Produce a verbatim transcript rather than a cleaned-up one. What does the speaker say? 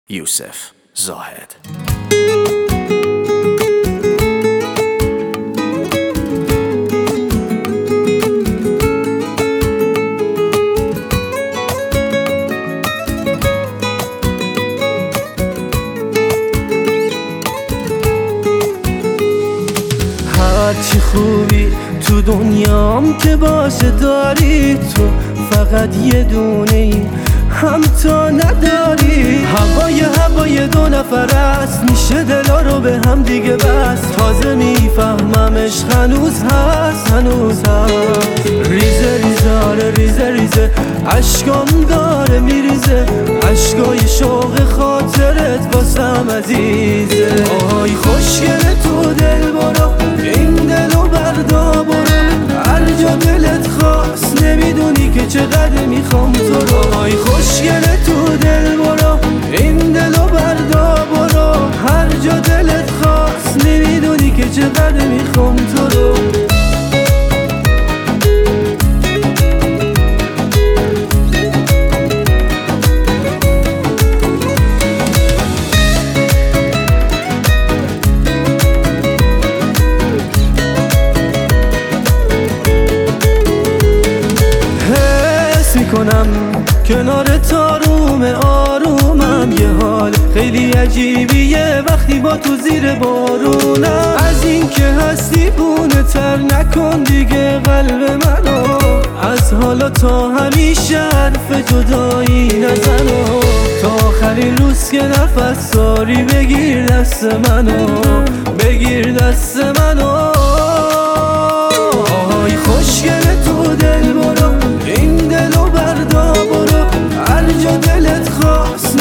یوسف زاهد. هرچی خوبی تو دنیام که باشه داری، تو فقط یه دونه ای هم تا نداری. هوای هوای دو نفر است، میشه دلا رو به هم دیگه بس. تازه میفهمم عشق هنوز هست، هنوز هست. ریزه ریزه آره ریزه ریزه عشقام داره میریزه، عشقای شوق خاطرت واسم عزیزه. آهای خوشگله تو دل برو، این دلو بردا برو، هر جا دلت خواست نمیدونی که چقدر میخوام تو رو. آهای خوشگله تو دل برو، این دلو بردا برو، هر جا دلت خواست نمیدونی که چقدر میخوام تو رو. کنم کنار تاروم آرومم، یه حال خیلی عجیبیه وقتی با تو زیر بارونم. از این که هستی بونه تر نکن دیگه قلب منو، از حالا تا همیشه حرف جدایی نزنو. تا آخرین روز که نفس داری بگیر دست منو، بگیر دست منو. آهای خوشگله تو دل برو، این دلو بردا برو، هر جا دلت خواست